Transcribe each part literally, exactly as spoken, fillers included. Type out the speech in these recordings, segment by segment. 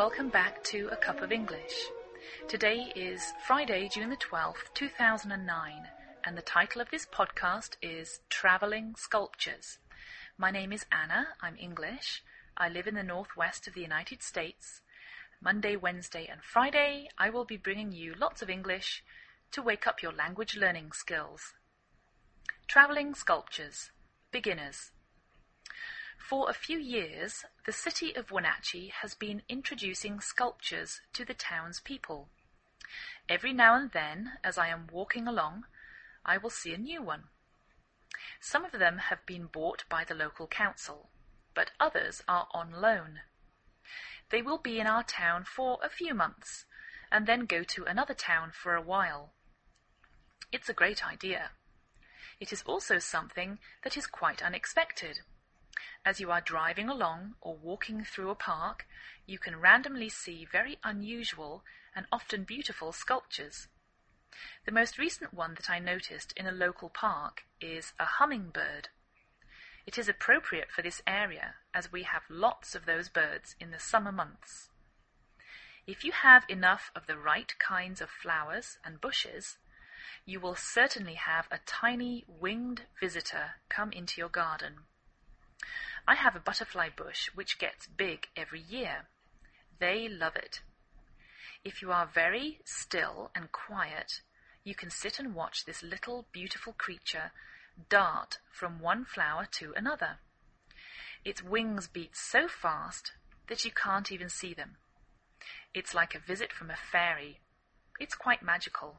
welcome back to A Cup of English. Today is Friday, June the twelfth, two thousand nine, and the title of this podcast is Travelling Sculptures. My name is Anna, I'm English. I live in the northwest of the United States. Monday, Wednesday and Friday, I will be bringing you lots of English to wake up your language learning skills. Travelling Sculptures. Beginners. For a few years, the city of Wenatchee has been introducing sculptures to the town's people. Every now and then, as I am walking along, I will see a new one. Some of them have been bought by the local council, but others are on loan. They will be in our town for a few months, and then go to another town for a while. It's a great idea. It is also something that is quite unexpected. As you are driving along or walking through a park, you can randomly see very unusual and often beautiful sculptures. The most recent one that I noticed in a local park is a hummingbird. It is appropriate for this area as we have lots of those birds in the summer months. If you have enough of the right kinds of flowers and bushes, you will certainly have a tiny winged visitor come into your garden. I have a butterfly bush which gets big every year. They love it. If you are very still and quiet, you can sit and watch this little beautiful creature dart from one flower to another. Its wings beat so fast that you can't even see them. It's like a visit from a fairy. It's quite magical.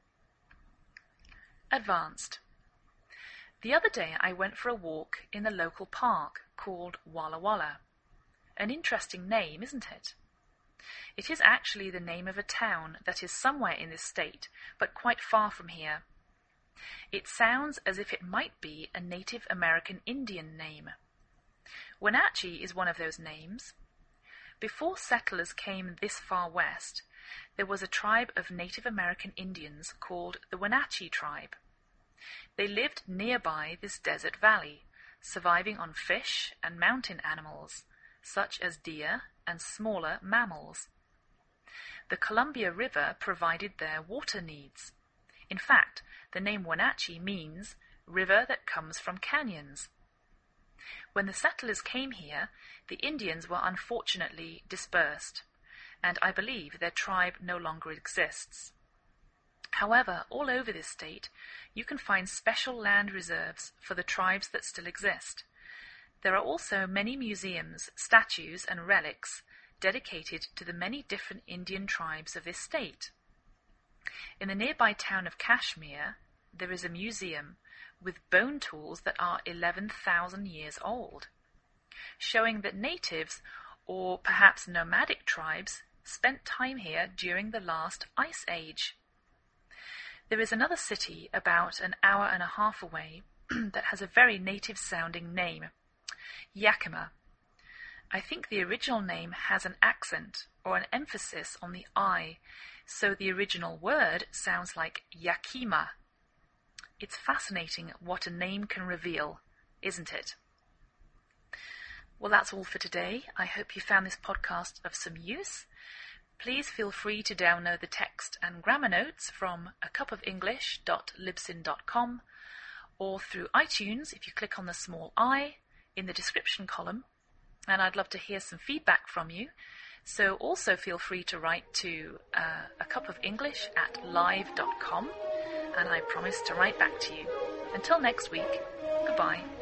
Advanced. The other day I went for a walk in the local park called Walla Walla. An interesting name, isn't it? It is actually the name of a town that is somewhere in this state, but quite far from here. It sounds as if it might be a Native American Indian name. Wenatchee is one of those names. Before settlers came this far west, there was a tribe of Native American Indians called the Wenatchee tribe. They lived nearby this desert valley, surviving on fish and mountain animals, such as deer and smaller mammals. The Columbia River provided their water needs. In fact, the name Wenatchee means river that comes from canyons. When the settlers came here, the Indians were unfortunately dispersed, and I believe their tribe no longer exists. However, all over this state, you can find special land reserves for the tribes that still exist. There are also many museums, statues, and relics dedicated to the many different Indian tribes of this state. In the nearby town of Kashmir, there is a museum with bone tools that are eleven thousand years old, showing that natives, or perhaps nomadic tribes, spent time here during the last ice age. There is another city about an hour and a half away that has a very native-sounding name, Yakima. I think the original name has an accent or an emphasis on the I, so the original word sounds like Yakima. It's fascinating what a name can reveal, isn't it? Well, that's all for today. I hope you found this podcast of some use. Please feel free to download the text and grammar notes from a cup of english dot libsyn dot com or through iTunes if you click on the small I in the description column, and I'd love to hear some feedback from you. So also feel free to write to uh, a cup of english at live dot com, and I promise to write back to you. Until next week, goodbye.